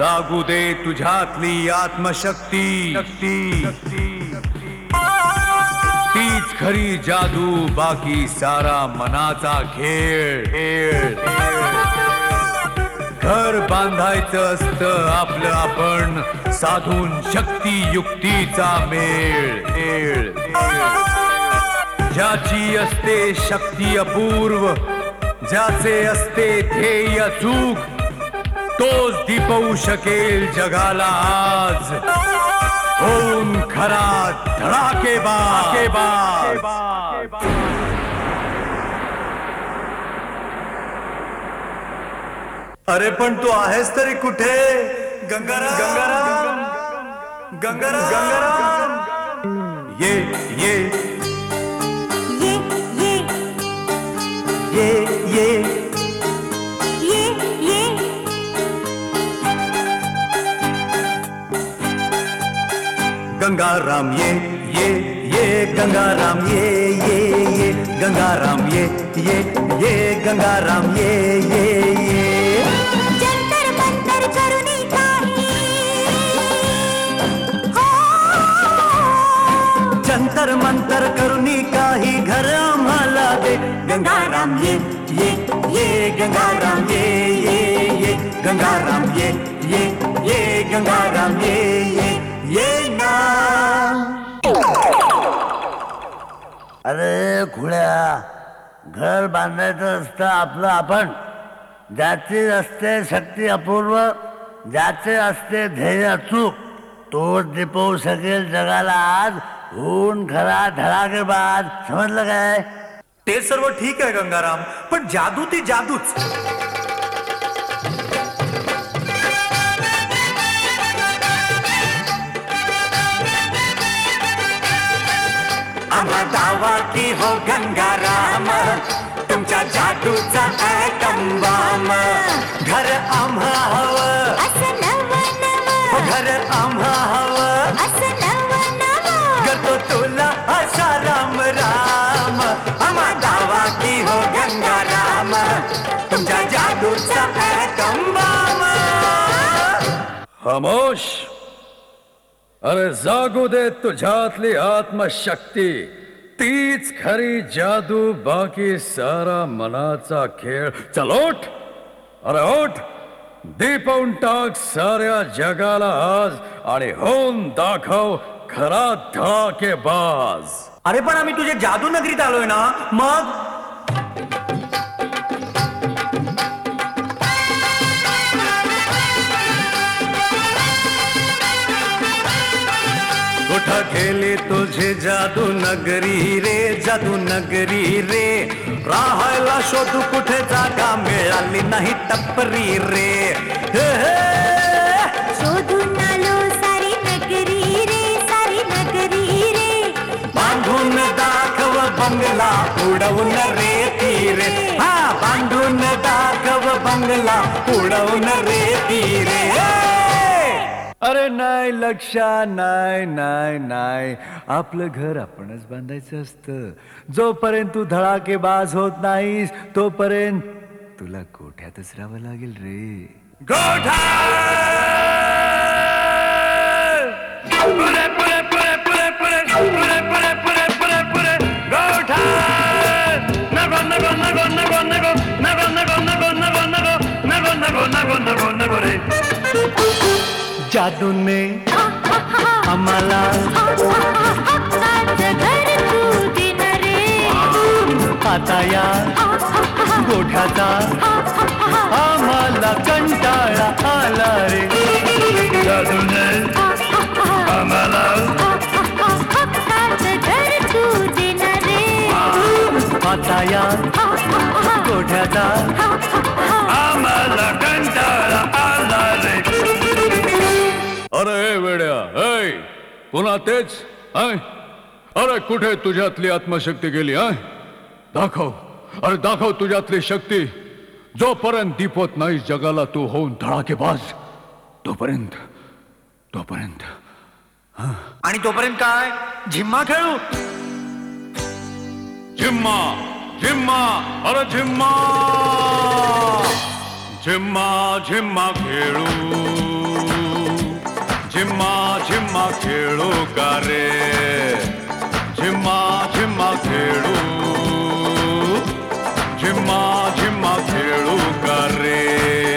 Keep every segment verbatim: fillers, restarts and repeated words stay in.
जागू दे तुझ्यातली आत्मशक्ती शक्ती तीच खरी जादू, बाकी सारा मनाचा खेळ खेळ घर बांधायचं असतं आपलं आपण, साधून शक्ती युक्तीचा मेळ मेळ ज्याची असते शक्ती अपूर्व, ज्याचे असते ध्येय अचूक, तोच दिपवू शकेल जगाला आज, होऊन खरा धडाकेबाज. अरे पण तू आहेस तरी कुठे? गंगाराम गंगाराम गंगाराम गंगाराम ये ये ये ये ये ये ये ये गंगाराम ये ये ये गंगाराम ये ये ये गंगाराम ये ये ये गंगाराम ये ये ये जंतर मंतर करुणी काही हो जंतर मंतर करुणी काही घर आम्हाला दे. गंगाराम ये ये ये गंगाराम ये ये ये गंगाराम ये ये ये गंगाराम ये ये ये ना. अरे खुळ्या, घर बांधायचं असतं आपलं आपण, ज्याची असते शक्ती अपूर्व, ज्याचे असते ध्येय अचूक, तोच दिपवू शकेल जगाला आज, होऊन खरा धडाकेबाज. समजलं काय? ते सर्व ठीक आहे गंगाराम, पण जादू ती जादूच. आम्हा दावा की हो गंगाराम, तुमच्या जादूचा ॲटम बॉम्ब. घर आम्हा हवं, असं नवं नवं, घर आम्हा हवं, असं नवं नवं. करतो तुला असा राम राम. आम्हा दावा की हो गंगाराम, तुमच्या जादूचा ॲटम बॉम्ब. खामोश. अरे जागू दे तुझ्यातली आत्मशक्ती, तीच खरी जादू, बाकी सारा मनाचा खेळ. चल ओठ, अरे ओठ, दीपवून टाक साऱ्या जगाला आज, आणि होऊन दाखव खरा धडाकेबाज. अरे पण आम्ही तुझ्या जादू नगरीत आलोय ना, मग कुठं गेली तुझी जादू नगरी रे, जादू नगरी रे. राहायला शोधू कुठे जागा, मिळाली नाही टपरी रे. हे हे. शोधून आलो सारी नगरी रे, सारी नगरी रे. बांधून दाखव बंगला, उडवून रेती रे. हा, बांधून दाखव बंगला, उडवून रेती रे. अरे नाही लक्षा, नाही नाही नाही, आपलं घर आपणच बांधायचं असतं. जोपर्यंत तू धडाकेबाज होत नाहीस, तोपर्यंत तुला गोठ्यातच राहावं लागेल रे. गोठा पुरे पुरे पुरे पुरे पुरे पुरे पुरे पुरे पुरे पुरे गोठा. नको नको नको नको नको नको नको नको नको नको नको नको नको नको रे. जादूने आम्हाला हक्काचं घर तू दिन रे. आता या गोठ्याचा आम्हाला कंटाळा आला रे. जादूने आम्हाला हक्काचं घर तू दिन रे. आता या गोठ्याचा आम्हाला कंटाळा आला रे. अरे वेड्या, ऐ पुन्हा तेच ऐ. अरे कुठे तुझ्यातली आत्मशक्ती गेली? ऐ दाखव, अरे दाखव तुझ्यातली शक्ती. जोपर्यंत दीपवत नाही जगाला तू होऊन धडाकेबाज, तोपर्यंत तोपर्यंत आणि तोपर्यंत काय? झिम्मा खेळू. झिम्मा झिम्मा, अरे झिम्मा झिम्मा झिम्मा खेळू. झिम्मा झिम्मा खेळू का रे झिम्मा झिम्मा खेळू झिम्मा झिम्मा खेळू का रे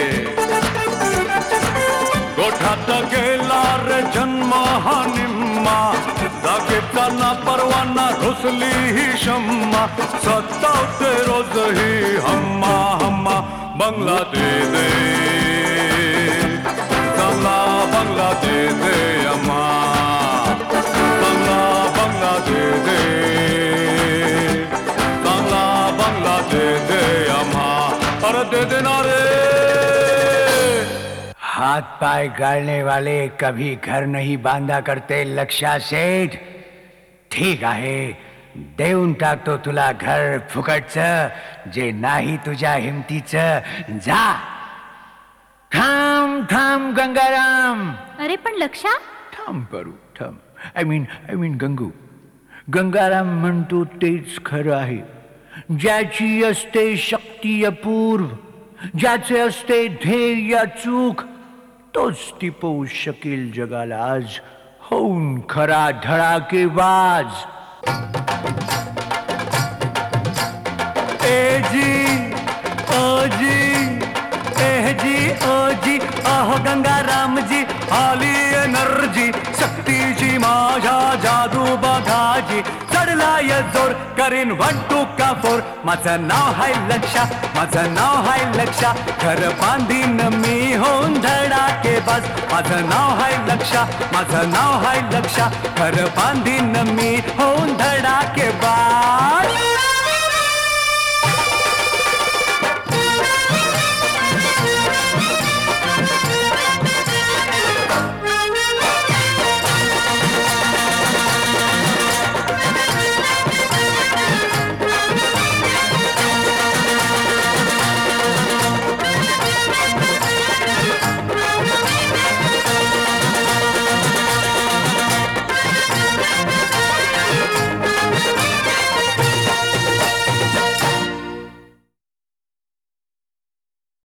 गोठात गेला रे जन्म हा निम्मा जागेचा ना परवाना घुसली ही शम्मा सतावते रोज ही हम्मा हम्मा बंगला दे दे चांगला बंगला दे दे अम्मा चांगला बंगला दे दे चांगला बंगला दे दे अम्मा अरे दे देना रे हाथ पाय गाळने वाले कभी घर नहीं बांधा करते लक्षा सेठ ठीक आहे देऊन टाकतो तुला घर फुकटचं जे नाही तुझ्या हिमतीचं जा थांब थांब गंगाराम अरे पण लक्षा थांब करू थांब I mean I mean Gangu Gangaram म्हणतो तेच खरं आहे ज्याची असते शक्ती अपूर्व ज्याचे असते ध्येय चूक तोच टिपवू शकेल जगाला आज होऊन खरा धडाकेबाज ए जी ओ जी ए जी ओ जी अहो गंगाराम जी आली एनर्जी शक्तीची माझ्या जादू बघाजी चढलाय जोर करीन वन टू का फोर माझं नाव हाय लक्षा माझं नाव हाय लक्षा घर बांधीन मी होऊन धडाके बस माझं नाव हाय लक्षा माझं नाव हाय लक्षा घर बांधीन मी होऊन धडाके बस